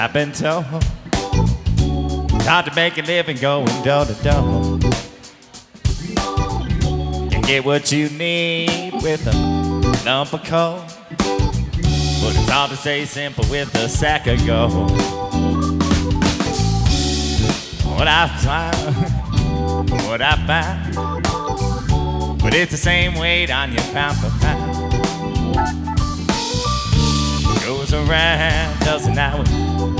I've been told it's hard to make a living going door to door. You get what you need with a lump of coal, but it's hard to stay simple with a sack of gold. What I find, what I find, but it's the same weight on your pound for pound. Goes around, doesn't now.